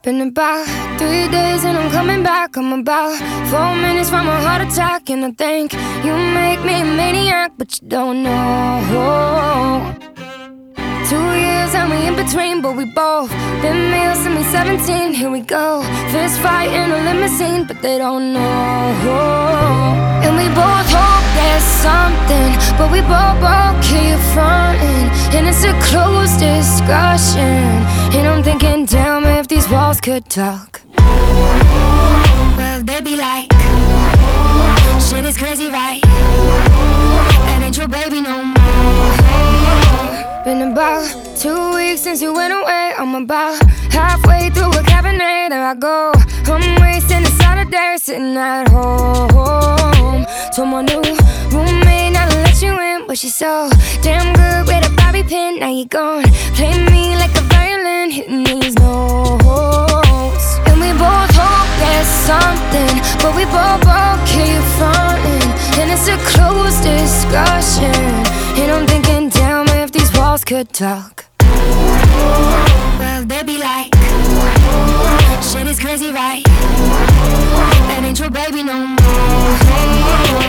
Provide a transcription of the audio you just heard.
Been about 3 days and I'm coming back. I'm about 4 minutes from a heart attack, and I think you make me a maniac, but you don't know. 2 years and we in between, but we both been male since we 17. Here we go, fist fight in a limousine, but they don't know. And we both hope there's something, but we both keep fronting, and it's a closed discussion. And I'm thinking, damn, if these walls could talk, well, they'd be like, shit is crazy, right? That ain't your baby no more. Been about 2 weeks since you went away. I'm about halfway through a Cabernet. There I go, I'm wasting a Saturday sitting at home. Told my new roommate not to let you in, but she's so damn good with a bobby pin. Now you gone, play me like a violin, hitting these notes. And we both hope there's something, but we both keep fronting, and it's a closed discussion. And I'm thinking, damn, if these walls could talk, well, they'd be like, shit is crazy, right? That ain't your baby no more.